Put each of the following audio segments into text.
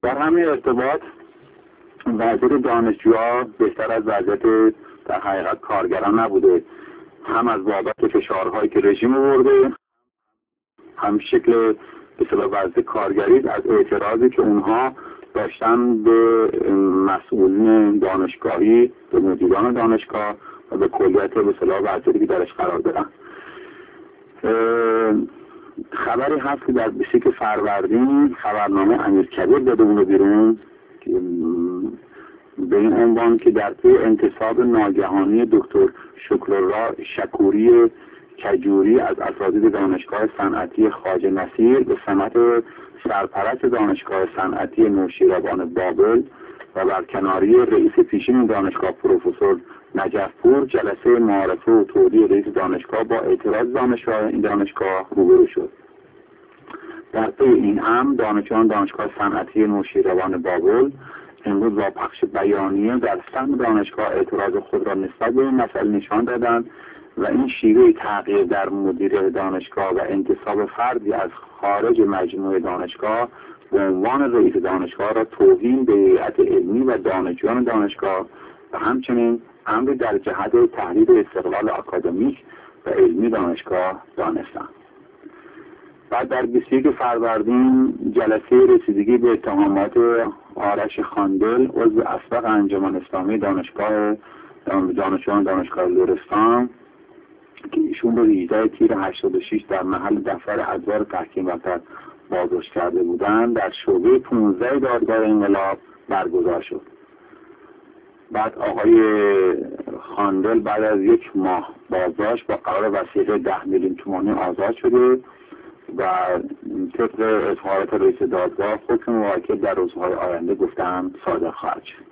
در همین ارتباط وضعیت دانشجوها بهتر از وضعیت در حقیقت کارگران نبوده، هم از بابت فشارهایی که رژیم آورده، هم شکل به اصطلاح وضع کارگری از اعتراضی که اونها داشتن به مسئولین دانشگاهی، به مدیران دانشگاه و به کلیت به اصطلاح وضعیتی که درش قرار دارن. خبری هست که در 21 فروردین خبرنامه امیرکبیر داده بود بیرون به این عنوان که در پی انتصاب ناگهانی دکتر شکوری کجوری از اساتید دانشگاه صنعتی خواجه نصیر به سمت سرپرست دانشگاه صنعتی نوشیروان بابل و برکناری رئیس پیشین دانشگاه پروفسور نجفپور جلسه معارفه و تودیع رئیس دانشگاه با اعتراض این دانشگاه روبرو شد. در پی این امر دانشجویان دانشگاه صنعتی نوشیروان بابل امروز با پخش بیانیه در سهم دانشگاه اعتراض خود را نسبت به این مسئله نشان دادند و این شیوه تغییر در مدیر دانشگاه و انتصاب فردی از خارج مجموعه دانشگاه به عنوان رئیس دانشگاه را توهین به هیئت علمی و دانشجویان دانشگاه و همچنین امری در جهت تهدید استقلال آکادمیک و علمی دانشگاه دانستند. بعد در 21 فروردین جلسه رسیدگی به اتهامات آرش خاندل عضو اسبق انجمن اسلامی دانشجویان دانشگاه لرستان که ایشون رو 18 تیر 86 در محل دفتر ادوار تحکیم وطن بازداشت کرده بودند در شعبه 15 دادگاه انقلاب برگزار شد. بعد آقای خاندل بعد از 1 ماه بازداشت با قرار وثیقه 10 میلیون تومانی آزاد شده و طبق اظهارات رئیس دادگاه حکم موکل در روزهای آینده گفتن صادر خواهد شد.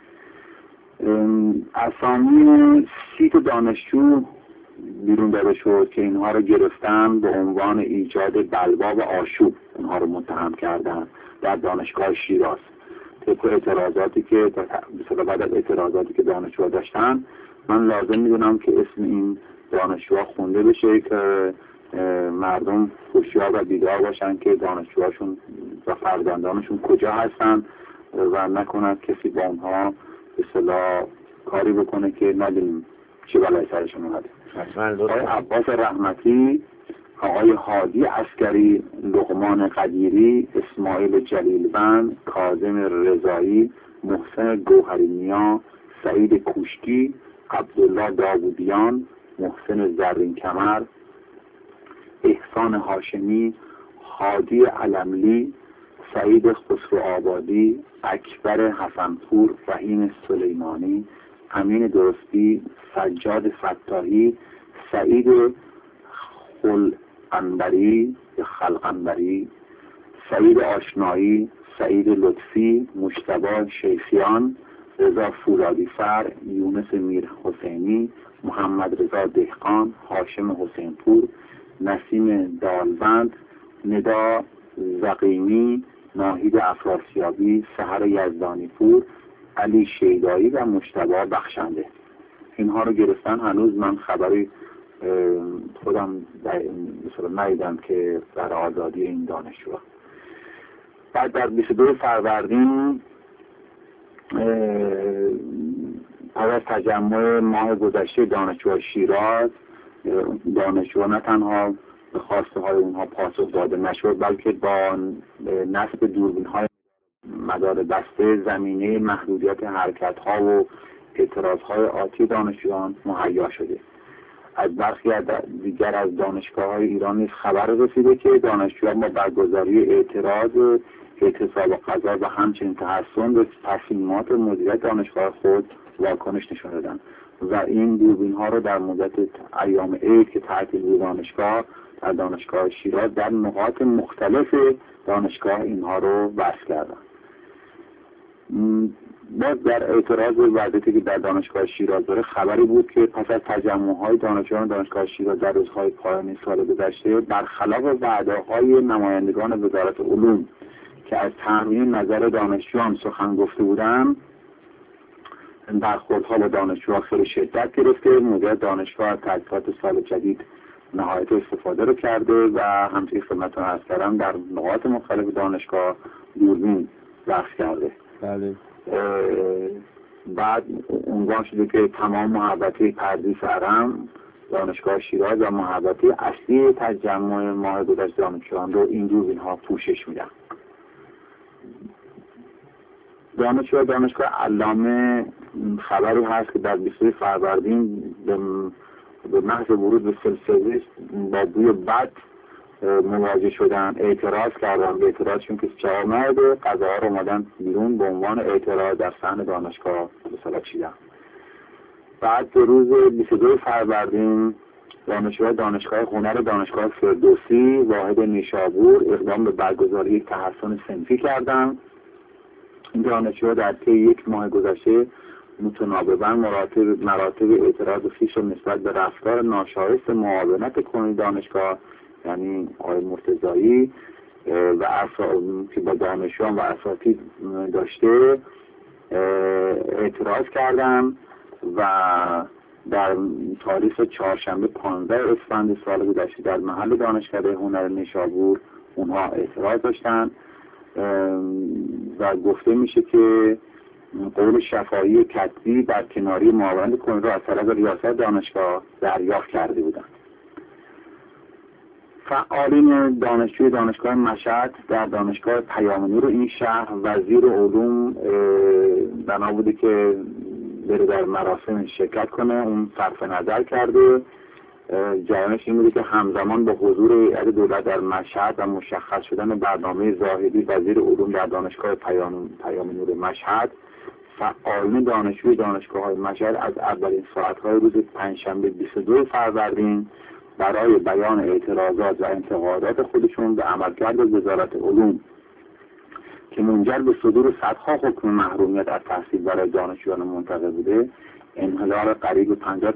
اسامی 30 دانشجو بیرون داده شد که اینها رو گرفتن به عنوان ایجاد بلوا و آشوب اینها رو متهم کردن در دانشگاه شیراز. طبق اعتراضاتی که بعد از اعتراضاتی که دانشجوها داشتن من لازم میدونم که اسم این دانشجوها خونده بشه که مردم هوشیار و بیدار باشن که دانشجوهاشون و فرزندانشون کجا هستن و نکنند کسی با اونها به اصطلاح کاری بکنه که ندونیم چه بلایی سرشون اومده. آقای عباس رحمتی، آقای هادی عسکری، لقمان قدیری، اسماعیل جلیلوند، کاظم رضایی، محسن گوهرینیا، سعید کوشکی، عبدالله داوودیان، محسن زرین کمر، احسان هاشمی، هادی علملی، سعید خسرو آبادی، اکبر حسنپور، فهیم سلیمانی، امین درستی، سجاد فتاحی، سعید خلقنبری، سعید آشنایی، سعید لطفی، مجتبی شیخیان، رضا فولادیفر، یونس میر حسینی، محمد رضا دهقان، هاشم حسینپور، نسیم دالبند، ندا زقیمی، ناهید افراسیابی، سحر یزدانی پور، علی شیدایی و مجتبی بخشنده. اینها رو گرفتن. هنوز من خبری خودم ندیدم که در آزادی این دانشجوها. بعد در 22 فروردین پس از تجمع ماه گذشته دانشجوهای شیراز، دانشجوها نه تنها به خواسته های اونها پاسخ داده نشد بلکه با نصب دوربین های مدار بسته زمینه محدودیت حرکت ها و اعتراض های آتی دانشجویان مهیا شده. از برخی دیگر از دانشگاه های ایران نیز خبر رسیده که دانشجویان با برگزاری اعتراض اعتصاب قضا و همچنین تحسن به تصمیمات مدیریت دانشگاه خود واکنش نشان دادند و این دوربین ها رو در مدت ایام عید که تعطیل بود دانشگاه در دانشگاه شیراز در نقاط مختلف دانشگاه اینها رو وصل کردند. باز در اعتراض به وضعیتی که در دانشگاه شیراز داره خبری بود که پس از تجمع‌های دانشجویان دانشگاه شیراز در روزهای پایانی سال گذشته برخلاف وعده‌های نمایندگان وزارت علوم که از تأمین نظر دانشجویان سخن گفته بودند، برخوردها با دانشجوها خیلی شدت گرفته. مدیر دانشگاه از تحقیقات سال جدید نهایت استفاده رو کرده و همچنین خدمتتون عرض کردم در نقاط مختلف دانشگاه دوربین درس کرده. بله. بعد عنوان شده که تمام محوطه پردیس حرم دانشگاه شیراز و محوطه اصلی تجمع ماه گذشته دانشجویان رو این روز اینها پوشش میدن. دانشگاه علامه خبری هست که در 20 فروردین به محض ورود به سلسله با بوی بد مواجه شدن، اعتراض کردن. به اعتراضشون که جواب نداده، قضاها رو اومدن بیرون به عنوان اعتراض در صحن دانشگاه به صلاح چیدن. بعد به روز 22 فروردین دانشگاه هنر دانشگاه فردوسی واحد نیشابور اقدام به برگزاری یک تحسن صنفی کردند. این دانشجوها در طی یک ماه گذشته متناوباً مراتب اعتراض خویش نسبت به رفتار ناشایست معاونت کنونی دانشگاه، یعنی آقای مرتضایی و که با دانشجویان و اساتید داشته، اعتراض کردند و در تاریخ چهارشنبه 15 اسفند سال گذشته در محل دانشکده هنر نیشابور اونها اعتراض داشتند و گفته میشه که قول شفاهی کتبی در کناری معاونت کنونی را از طرف ریاست دانشگاه دریافت کرده بودند. فعالین دانشجوی دانشگاه مشهد در دانشگاه پیام نور این شهر وزیر علوم بنا بوده که بره در مراسم شرکت کنه، اون صرف نظر کرده. جریانش این بوده که همزمان با حضور هیئت دولت در مشهد و مشخص شدن برنامه زاهدی وزیر علوم در دانشگاه پیام نور مشهد، فعالین دانشجوی دانشگاه‌های مشهد از اولین ساعت‌های روز پنجشنبه 22 فروردین برای بیان اعتراضات و انتقادات خودشون به عملکرد وزارت علوم که منجر به صدور صدها حکم محرومیت از تحصیل برای دانشجویان منتقل بوده، انحلال قریب 50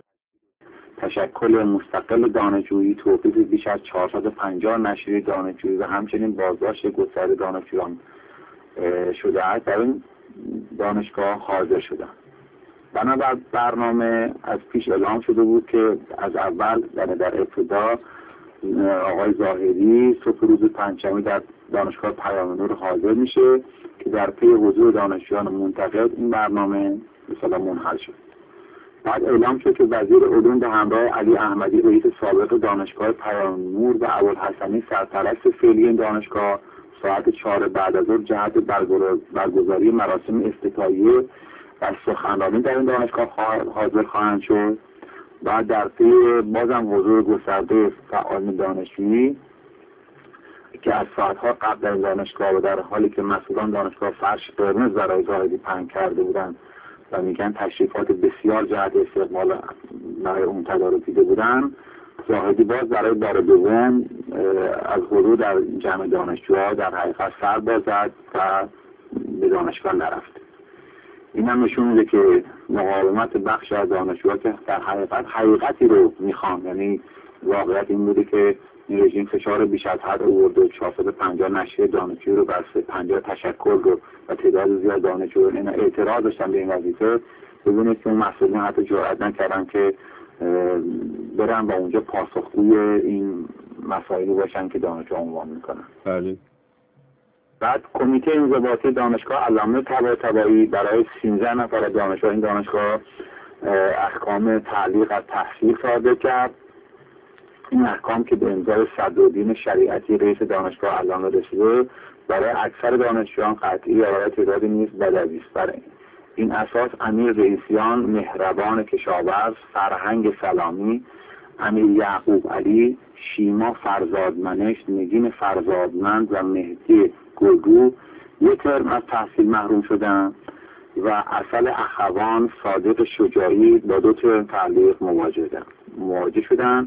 تشکل مستقل دانشجویی، توقیف بیش از 450 نشریه دانشجویی و همچنین بازداشت گسترده دانشجویان شده است در این دانشگاه حاضر شدند. بنابر برنامه از پیش اعلام شده بود که از اول در ابتدا آقای زاهدی صبح روز پنجشنبه در دانشگاه پیام نور حاضر میشه که در پی حضور دانشجویان منتقد این برنامه به صلاح منحل شد. بعد اعلام شد که وزیر علوم به همراه علی احمدی رئیس سابق دانشگاه پیام نور و ابوالحسنی سرپرست فعلی این دانشگاه ساعت 4 بعد از ظهر جهت برگزاری مراسم افتتاحیه و سخنرانی در این دانشگاه حاضر خواهند شد. بعد در پی بازم حضور گسترده فعالین دانشجویی که از ساعتها قبل در دانشگاه و در حالی که مسئولان دانشگاه فرش قرمز برای زاهدی پهن کرده بودند و میگن تشریفات بسیار جهت استقبال برای اون تدارک دیده بودند، زاهدی باز برای بار دوم از حضور در جمع دانشجوها در حقیقت سر باز زد و به دانشگاه نرفت. این هم نشون میده که مقاومت بخش از دانشجوها که در حقیقتی رو میخوان، یعنی واقعیت این بوده که این رژیم فشار بیش از حد آورده، 450 نشریه دانشجویی رو بسته، 50 تشکل رو و تعداد زیاد دانشجو اینا اعتراض داشتن به این وظیفه. ببینید که اون مسئولین حتی جرئت نکردن که برن و اونجا پاسخگوی این مسائلی باشن که دانشجو عنوان میکنن. بله. بعد کمیته انضباطی دانشگاه علامه طباطبایی برای 13 نفر دانشجو این دانشگاه احکام تعلیق از تحصیل صادر کرد. این احکام که به امضای صدرالدین شریعتی رئیس دانشگاه علامه رسیده برای اکثر دانشجویان قطعی یا برای تعدادی نیز بدوی است. برای این اساس امیر رئیسیان مهربان کشاورز، فرهنگ سلامی، امیر یعقوب علی، شیما فرزادمنش، نگین فرزادمند و مهدی گلگو یک ترم از تحصیل محروم شدند و اصل اخوان صادق شجاعی با 2 ترم تعلیق مواجه شدند.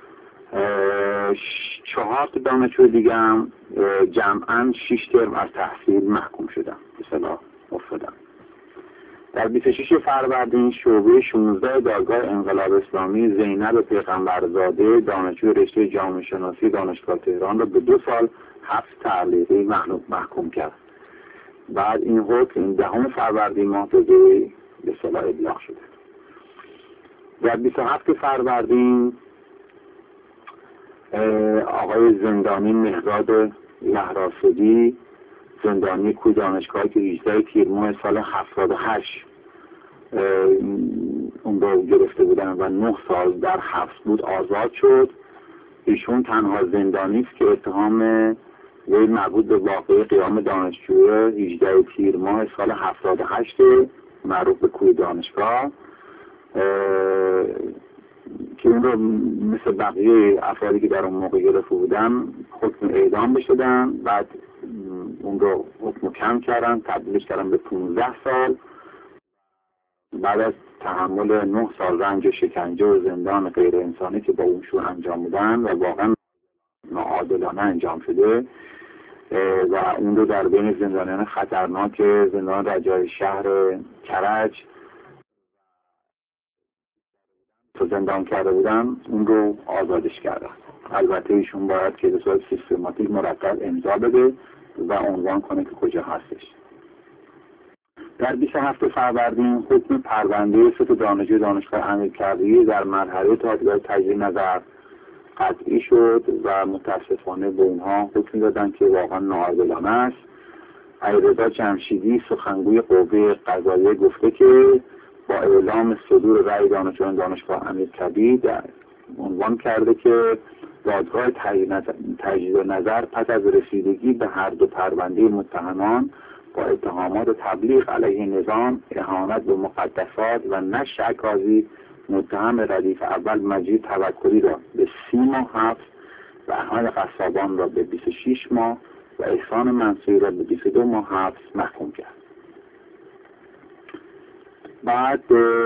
4 دانشجو دیگه هم جمعاً 6 ترم از تحصیل محکوم شدند، به اصطلاح افتادند. در 26 فروردین شعبه 16 دادگاه انقلاب اسلامی زینب پیغمبرزاده دانشجوی رشته جامعه شناسی دانشگاه تهران را به 2 سال حبس تعلیقی محکوم کرد. بعد این حکم 10 فروردین ماه به اصطلاح ابلاغ شده. در 27 فروردین آقای زندانی مهراد لهراسدی زندانی کوی دانشگاه که 18 تیر ماه سال 78 اون رو گرفته بودن و 9 سال در حبس بود آزاد شد. ایشون تنها زندانی است که اتهام وی مربوط به واقعه قیام دانشجوی 18 تیر ماه سال 78 معروف به کوی دانشگاه که اون رو مثل بقیه افرادی که در اون موقع گرفته بودن حکم اعدام بشدن، بعد اون رو حکم کم کردن، تبدیلش کردن به 15 سال. بعد از تحمل 9 سال رنج و شکنجه و زندان غیر انسانی که با اونشون انجام بودن و واقعا ناعادلانه انجام شده و اون رو در بین زندانیان خطرناک زندان رجای شهر کرج تو زندان کرده بودن، اون رو آزادش کردن. البته ایشون باید که به صورت سیستماتیک مرتب امضا بده و عنوان کنه که کجا هستش. در 27 فروردین حکم پرونده 3 دانشجوی دانشگاه امیرکبیر در مرحله تجدید نظر قطعی شد و متاسفانه به اونها حکم دادن که واقعا ناعادلانه است. علیرضا جمشیدی سخنگوی قوه قضاییه گفته که با اعلام صدور رأی دانشجویان دانشگاه امیرکبیر در عنوان کرده که دادگاه تجدید نظر پس از رسیدگی به هر دو پرونده متهمان با اتهامات تبلیغ علیه نظام، اهانت به مقدسات و نشر اکاذیب متهم ردیف اول مجید توکلی را به 30 ماه حبس و احمد قصابان را به 26 ماه و احسان منصوری را به 22 ماه حبس محکوم کرد. بعد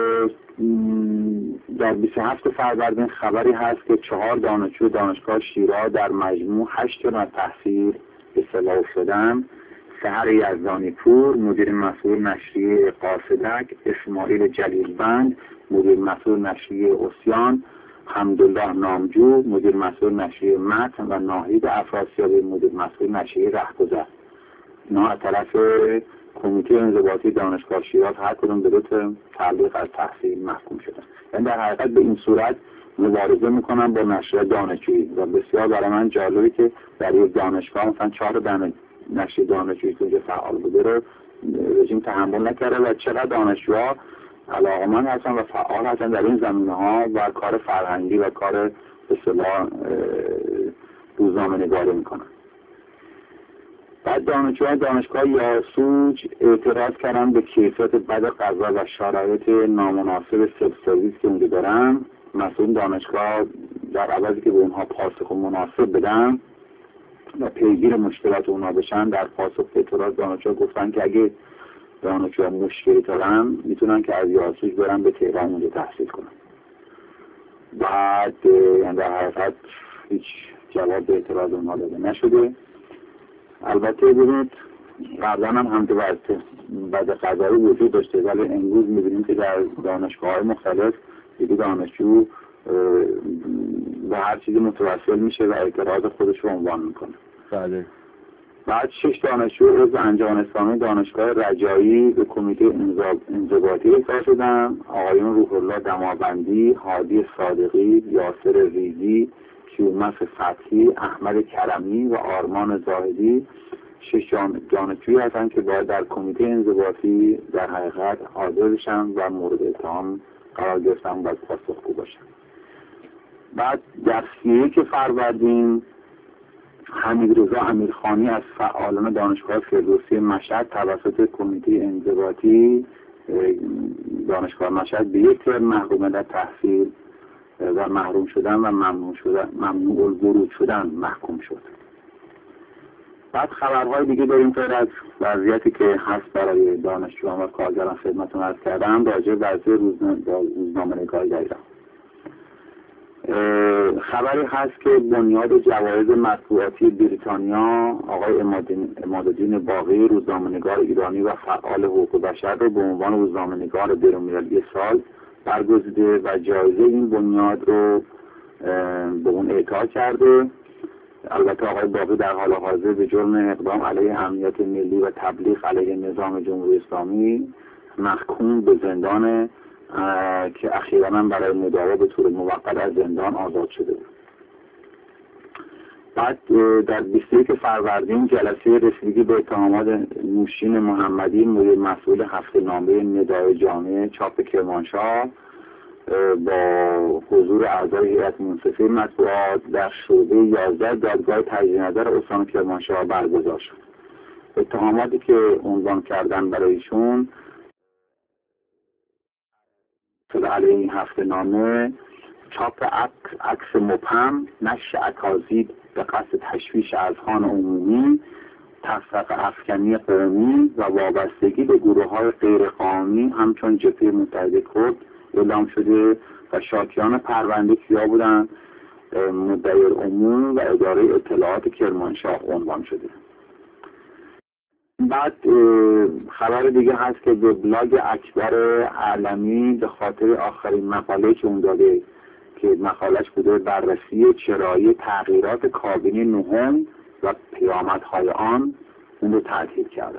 در 27 فروردین خبری هست که 4 دانشجو دانشگاه شیراز در مجموع 8 جرم از تحصیل به اصطلاح شدن: سحر یزدانی پور مدیر مسئول نشریه قاصدک، اسماعیل جلیلبند مدیر مسئول نشریه عصیان، حمدالله نامجو مدیر مسئول نشریه متن و ناهید افراسیابی مدیر مسئول نشریه رهگذر. اینا از طرف کمیته انضباطی دانشگاه شیراز هر کدوم به لطف تعلیق از تحصیل محکوم شدن. یعنی در حقیقت به این صورت مبارزه میکنن با نشریه دانشجویی و بسیار برای من جالبه که در یک دانشگاه مثلا 4 نشریه دانشجویی که اونجا فعال بوده رو رژیم تحمل نکرده و چقدر دانشجوها علاقه‌مند هستن و فعال هستن در این زمینه‌ها و کار فرهنگی و کار به اصطلاح روزنامه‌نگاری میکنن. بعد دانشجویان دانشگاه یاسوج اعتراض کردن به کیفیت بد غذا و شرایط نامناسب سلف سرویس که اونجا دارن. مسئول دانشگاه در عوضی که به اونها پاسخ مناسب بدن و پیگیر مشکلات اونها بشن، در پاسخ به اعتراض دانشجوها گفتن که اگه دانشجوها مشکلی دارن میتونن که از یاسوج برن به تهران اونجا تحصیل کنن. بعد در حقیقت هیچ جواب به اعتراض اونها داده نشده. البته ببینید قبلا هم بعد قضایی وجود داشته، ولی امروز میبینیم که در دانشگاه‌های مختلف دیگه دانشجو به هر چیزی متوسل میشه و اعتراض خودش رو عنوان میکنه. بله. بعد 6 دانشجو عضو انجمن اسلامی دانشگاه رجایی به کمیته انضباطی اعزام شدن: آقایون روح الله دماوندی، هادی صادقی، یاسر ریگی، کیومرث فتحی، احمد کرمی و آرمان زاهدی 6 دانشجویی هستند که باید در کمیته انضباطی در حقیقت حاضر بشن و مورد اتهام قرار گرفتن و باید پاسخگو باشن. بعد در 31 فروردین حمیدرضا امیرخانی از فعالان دانشگاه فردوسی مشهد توسط کمیته انضباطی دانشگاه مشهد به 1 ترم محرومیت از تحصیل و محروم شدن و ممنوع الورود شدن محکوم شد. بعد خبرهای دیگه داریم که از وضعیتی که هست برای دانشجویان و کارگران خدمتتون عرض کردم راجع به وضع روزنامه‌نگاری در ایران. خبری هست که بنیاد جوایز مطبوعاتی بریتانیا آقای عمادالدین باقی روزنامه‌نگار ایرانی و فعال حقوق بشر رو به عنوان روزنامه‌نگار بین‌المللی سال برگزیده و جایزه این بنیاد رو به اون اعطا کرده. البته آقای باقی در حال حاضر به جرم اقدام علیه امنیت ملی و تبلیغ علیه نظام جمهوری اسلامی محکوم به زندان که اخیراً برای مداوا به طور موقت از زندان آزاد شده بود. بعد در 21 فروردین جلسه رسیدگی به اتهامات نوشین محمدی مدیر مسئول هفته‌نامه ندای جامعه چاپ کرمانشاه با حضور اعضای هیئت منصفه مطبوعات در شعبه 11 دادگاه تجدید نظر استان کرمانشاه برگزار شد. اتهاماتی که عنوان کردن برایشون علیه این هفته‌نامه چاپ عکس مبهم، نشر اکاذیب به قصد تشویش اذهان عمومی، تفرقه افکنی قومی و وابستگی به گروه‌های غیرقانونی همچون جبهه متحده کرد اعلام شده و شاکیان پرونده کیا بودند؟ مدعی العموم و اداره اطلاعات کرمانشاه عنوان شده. بعد خبر دیگه هست که به بلاگ اکبر علمی به خاطر آخرین مقاله که اون داده که مقالش بوده بررسی چرایی تغییرات کابینه نهم و پیامدهای آن، اون رو تعطیل کردن.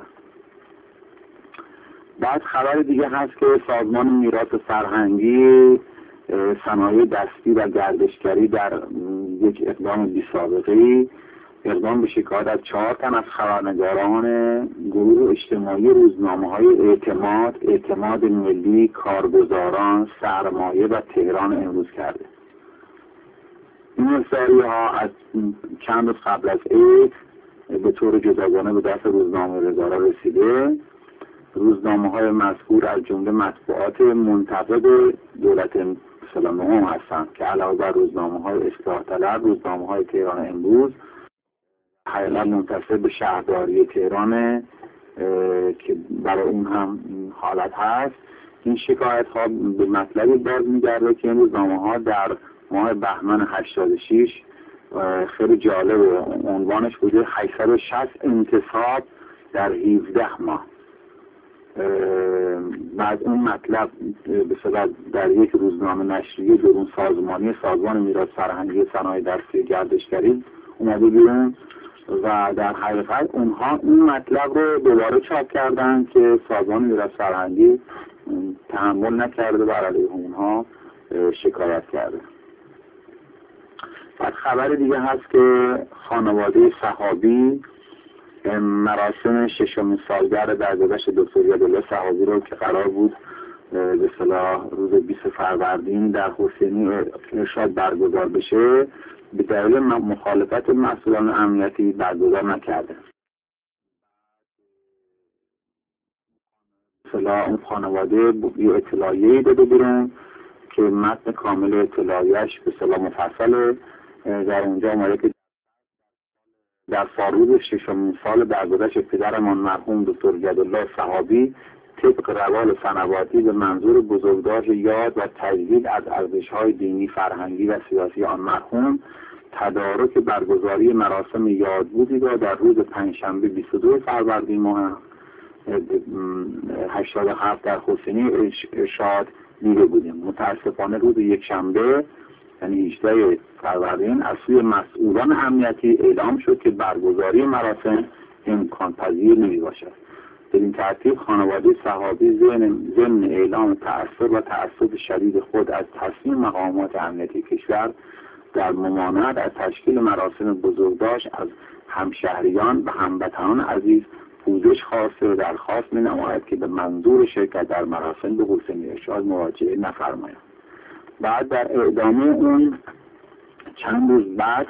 بعد خبر دیگه هست که سازمان میراث فرهنگی صنایع دستی و گردشگری در یک اقدام بی‌سابقه‌ای اقدام به شکایت از 4 تن از خبرنگاران گروه اجتماعی روزنامه‌های اعتماد ملی، کارگزاران، سرمایه و تهران امروز کرده. این اصلاحی‌ها از چند روز قبل از عید به طور جداگانه به دست روزنامه‌نگارا رسیده. روزنامه‌های مذکور از جمله مطبوعات منتقد دولت نهم هستند که علاوه بر روزنامه‌های اصلاح طلب، روزنامه‌های تهران امروز حقیقت منتصب به شهرداری تهران که برای اون هم حالت هست. این شکایت ها به مطلبی باز می‌گرده که این روزنامه‌ها در ماه بهمن 86 خیلی جالب عنوانش بوده 860 انتصاب در 17 ماه. بعد اون مطلب به صورت در یک روزنامه نشریه درون سازمانی سازمان میراث فرهنگی صنایع دستی گردشگری اومده بیرون و در حقیقت اونها اون مطلب رو دوباره چاپ کردن که سازمان میراث فرهنگی تحمل نکرده و علیه اونها شکایت کرده. بعد خبر دیگه هست که خانواده صحابی مراسم 6مین سالگرد درگذشت دکتر یادالله صحابی رو که قرار بود به اصطلاح روز 20 فروردین در حسینی ارشاد برگزار بشه به دلیل مخالفت مسئولان امنیتی برگزار نکرده. اون خانواده یه اطلاعیه‌ای داده بیرون که متن کامل اطلاعیه‌اش به اصطلاح مفصله. در اونجا اومده که در سالروز 6مین سال درگذشت پدرمان مرحوم دکتر یادالله صحابی طبق روال سنواتی به منظور بزرگداشت یاد و تجدید از ارزش‌های دینی، فرهنگی و سیاسی آن مرحوم تدارک برگزاری مراسم یادبودی را در روز پنجشنبه 22 فروردین ماه 87 در حسینی ارشاد دیده بودیم. متاسفانه روز یکشنبه یعنی 18 فروردین از سوی مسئولان امنیتی اعلام شد که برگزاری مراسم امکان پذیر نمی باشد. در این ترتیب خانواده صحابی ضمن اعلام تأثیر و تعصب شدید خود از تصمیم مقامات امنیتی کشور در ممانعت از تشکیل مراسم بزرگداشت از همشهریان و هموطنان عزیز پوزش خواسته و درخواست می‌نماید که به منظور شرکت در مراسم به حسینی ارشاد مراجعه نفرمایند. بعد در ادامه اون چند روز بعد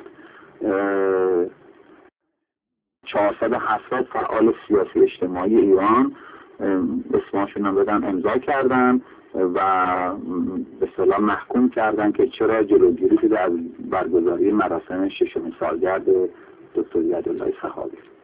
470 فعال سیاسی اجتماعی ایران اسمشون هم دادن امضا کردن و به اصطلاح محکوم کردن که چرا جلوگیری شده از برگزاری مراسم 6مین سالگرد دکتر یادالله صحابی.